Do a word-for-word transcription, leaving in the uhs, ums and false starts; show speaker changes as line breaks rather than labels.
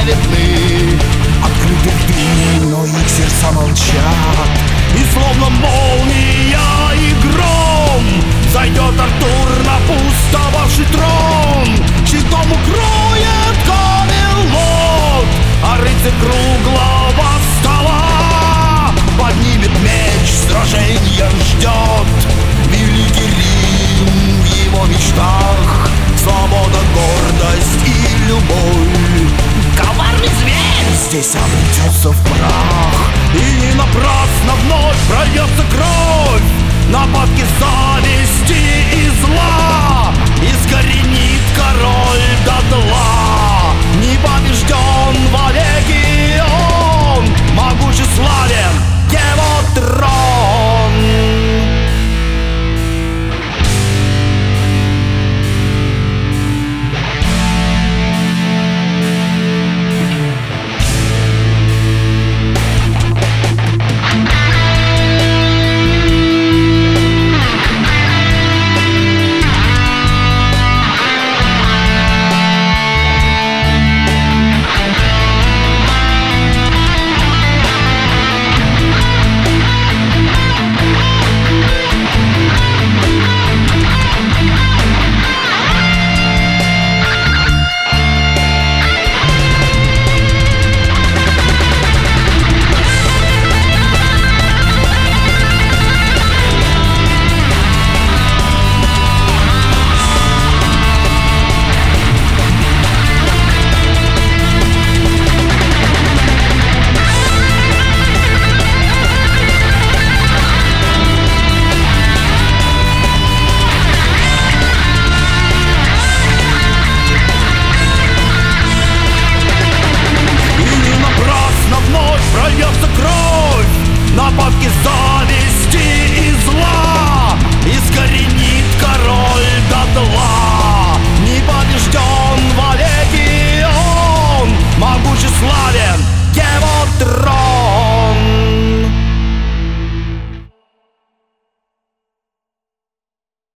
видны.
Открыты рты, но их сердца молчат.
И словно молния и гром зайдет Артур на пустовавший трон. Щитом укроет Камелот, а рыцарь круглого стола поднимет меч, сраженья ждет великий Рим в его мечтах. Свобода, гордость и любовь. Коварный зверь
здесь обретется в прах.
И не напрасно вновь прольется кровь. Нападки зависти и зла искоренит король дотла. Не побежден вовеки он, могущеславен его трон. Нападки зависти и зла искоренит король дотла. Не побежден вовеки он, могущеславен его трон.